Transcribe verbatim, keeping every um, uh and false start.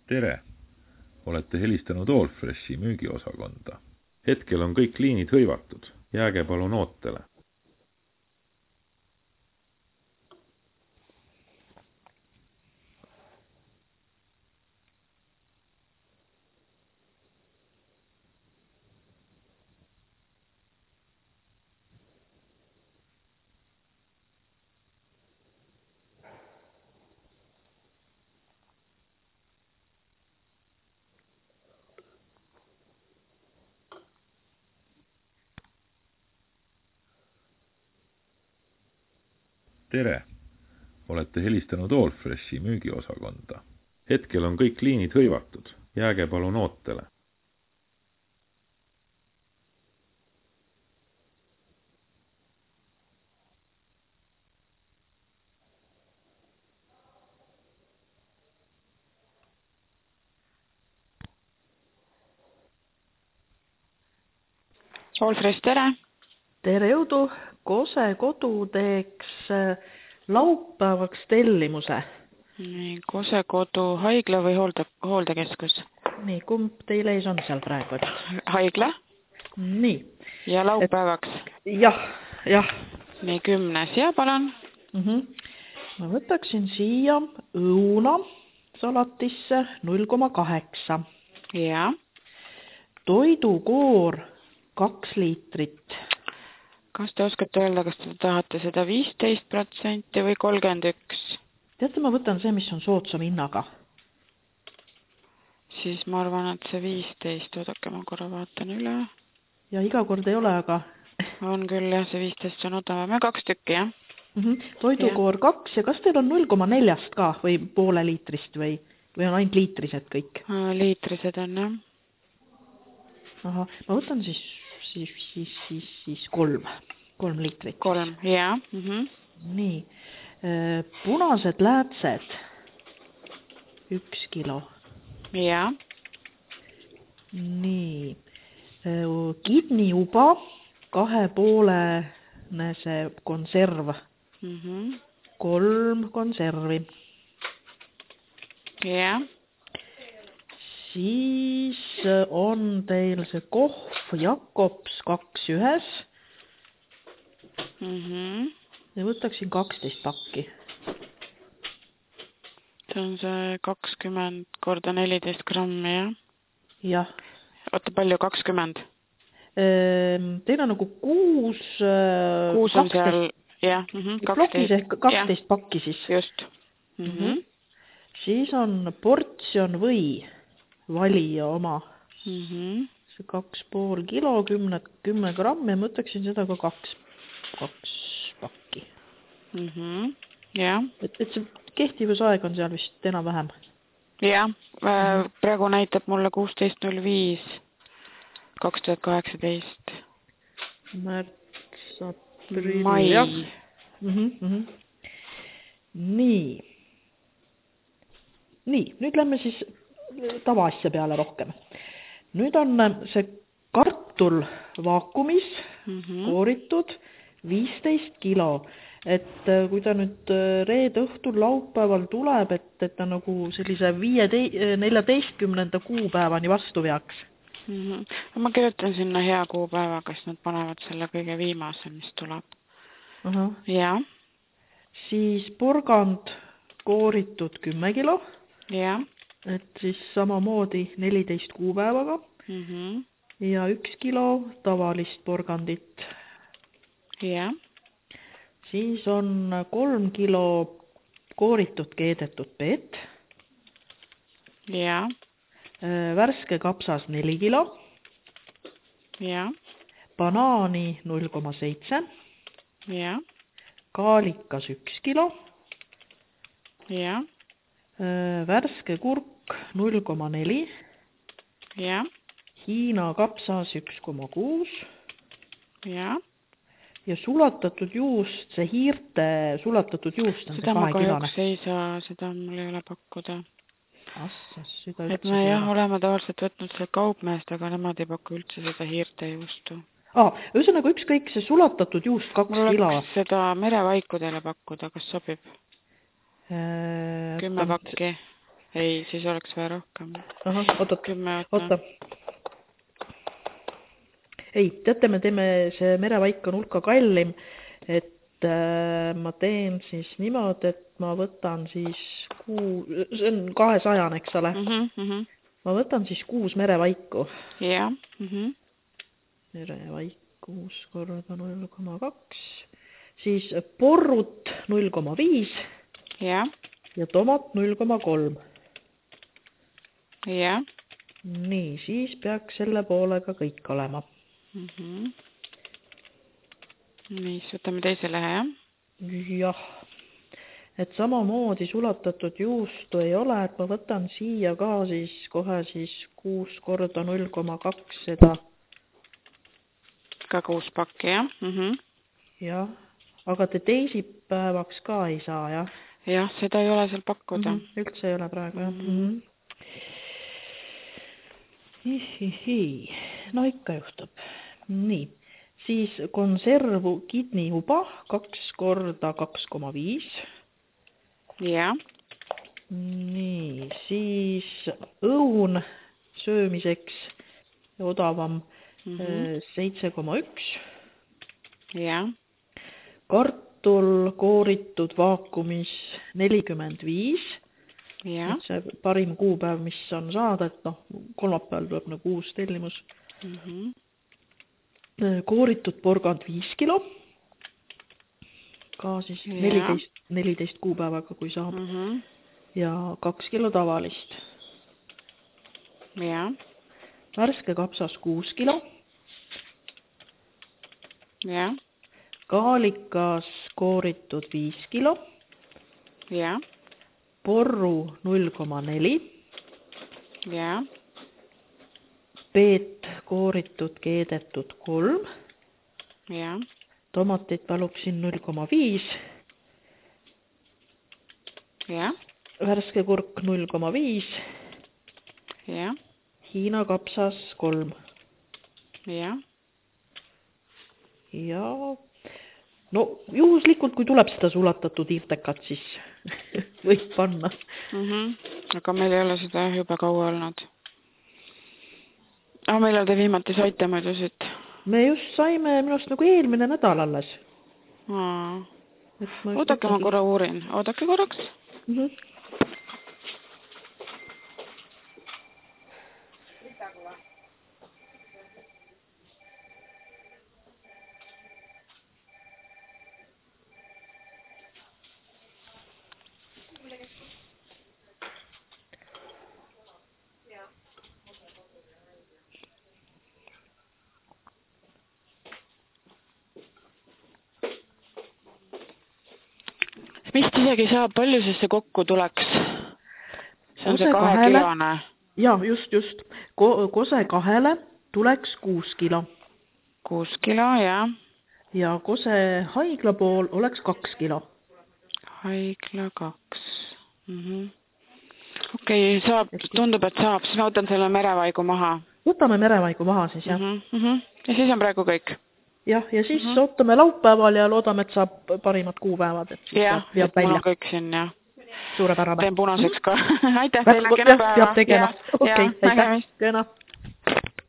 Tere! Olete helistanud Allfreshi müügiosakonda. Hetkel on kõik liinid hõivatud. Jääge palun ootele. Tere! Olete helistanud Allfreshi müügiosakonda. Hetkel on kõik liinid hõivatud. Jääge palun ootele. Allfresh, tere! Tere jõudu! Kose kodu teeks laupäevaks tellimuse. Nii, Kose kodu haigla või hoolde, hooldekeskus? Nii, kumb teil ees on seal praegu? Haigla? Nii. Ja laupäevaks? Et, jah, jah. Nii, kümnes ja palun. Mm-hmm. Ma võtaksin siia õuna salatisse null koma kaheksa. Ja. Toidukoor kaks liitrit. Kas te oskate öelda, kas te tahate seda viisteist protsenti või kolmkümmend üks? Teate, ma võtan see, mis on soodsam hinnaga. Siis ma arvan, et see viisteist, oodake, ma korra vaatan üle. Ja iga kord ei ole, aga... On küll, jah, see viisteist on odavam. Ja kaks tükki, jah? Mm-hmm. Toidukoor ja. kaks ja kas teil on null koma neljast ka või poole liitrist või, või on ainult liitrised kõik? Liitrised on, jah. Aha, ma võtan siis, siis, siis, siis, siis kolm, kolm liitrit. Kolm, jah. Mm-hmm. Nii, punased läätsed, üks kilo. Jah. Nii, kidniuba, kahe poolene see konserv, mm-hmm. kolm konservi. Jah. Siis on teil see kohv Jakobs kaks ühes. Mm-hmm. Ja võtaksin kaksteist pakki. See on see kakskümmend korda neliteist grammi, jah? Jah. Oota, palju kakskümmend? Teil on nagu kuus... Kuus on seal, jah. Mm-hmm. Plokis ehk kaksteist pakki siis. Just. Mm-hmm. Siis on portsjon või valija oma. Mm-hmm. See kaks pool kilo, kümne, kümme grammi ja mõtleksin seda ka kaks, kaks pakki. Mm-hmm. Jah. Et, et see kehtivusaeg on seal vist enam vähem. Jah, mm-hmm. Praegu näitab mulle kuusteist null viis kaks tuhat kaheksateist. Märts, aprill. Mai. Mm-hmm, mm-hmm. Nii. Nii, nüüd lähme siis tavaasja peale rohkem. Nüüd on see kartul vaakumis mm-hmm. kooritud viisteist kilo. Et kui ta nüüd reede õhtul laupäeval tuleb, et, et ta nagu sellise neljateistkümnenda kuupäevani vastu veaks. Mm-hmm. Ma kirjutan sinna hea kuupäeva, kas nad panevad selle kõige viimase, mis tuleb. Uh-huh. Ja. Siis porgand kooritud kümme kilo. Ja. Et siis samamoodi neliteist kuupäevaga. Mm-hmm. Ja üks kilo tavalist porgandit. Ja. Siis on kolm kilo kooritud keedetud peet. Ja. Värske kapsas neli kilo. Ja. Banaani null koma seitse. Ja. Kaalikas üks kilo. Ja. Värske kurk null koma neli. Ja. Hiina kapsas üks koma kuus. Ja. Ja sulatatud juust, see hiirte sulatatud juust on seda see ma kahekilane. kahjuks ei saa, seda mul ei ole pakkuda. Assas, seda et me jah, oleme tavaliselt võtnud selle kaupmeest, aga nemad ei paku üldse seda hiirte juustu. Ah, ühesõnaga ükskõik see sulatatud juust kaks mul kilo. Mul oleks seda merevaiku teile pakkuda, kas sobib? Kümme pakki. ei, siis oleks vaja rohkem. Ahah, oota, Kümme, oota. Ei, teate, me teeme, see merevaik on hulka kallim, et äh, ma teen siis niimoodi, et ma võtan siis kuu, see on kahesajan, eks ole. Mhm, mhm. Ma võtan siis kuus merevaiku. Jah. Mhm. Merevaik kuus korda null koma kaks. Siis porrut null koma viis. Jah. Ja tomat null koma kolm. Jah. Nii, siis peaks selle poolega kõik olema. Mhm. Nii, siis võtame teise lehe, jah? Jah. Et samamoodi sulatatud juustu ei ole, et ma võtan siia ka siis kohe siis kuus korda null koma kaks seda. Ka kuus pakki, jah? Mhm. Jah, aga te teisipäevaks ka ei saa, jah? Jah, seda ei ole seal pakkuda. Mm -hmm. Üldse ei ole praegu, jah. Mm -hmm. Hihihi. No ikka juhtub. Nii, siis konservu kidniuba kaks korda kaks koma viis. Jah. Nii, siis õun söömiseks odavam mm -hmm. seitse koma üks. Jah. Kartul kooritud vaakumis nelikümmend viis. Jah. See parim kuupäev, mis on saada, et noh, kolmapäeval tuleb nagu uus tellimus. Mm -hmm. Kooritud porgand viis kilo. Ka siis neliteist, neliteist kuupäevaga, kui saab. Mm -hmm. Ja kaks kilo tavalist. Jah. Värske kapsas kuus kilo. Jah. Kaalikas kooritud viis kilo. Jah. Porru null koma neli. Jah. Peet kooritud keedetud kolm. Jah. Tomatit paluksin null koma viis. Jah. Värske kurk null koma viis. Jah. Hiina kapsas kolm. Jah. Ja no juhuslikult, kui tuleb seda sulatatud irtekat, siis võib panna. Mm-hmm. Aga meil ei ole seda juba kaua olnud. Aga millal te viimati saite muidu siit? Me just saime minust nagu eelmine nädal alles. Aa. Oodake, ma korra uurin. Oodake korraks. Mm-hmm. Vist isegi saab, palju siis see kokku tuleks? See on kose see kahekilone. Ja, just, just. Ko kose kahele tuleks kuus kilo. Kuus kilo, jah. Ja kose haigla pool oleks kaks kilo. Haigla kaks. Mm-hmm. Okei, okay, saab, tundub, et saab. Siis ma võtan selle merevaigu maha. Võtame merevaigu maha siis, jah. Mm-hmm. Ja siis on praegu kõik. Jah, ja siis mm-hmm. ootame laupäeval ja loodame, et saab parimad kuupäevad. Et jah, et välja. Mul on kõik siin, jah. Suurepärane. Teen punaseks ka. Aitäh teile, kena päeva. Peab tegema. Okei, aitäh. Kena.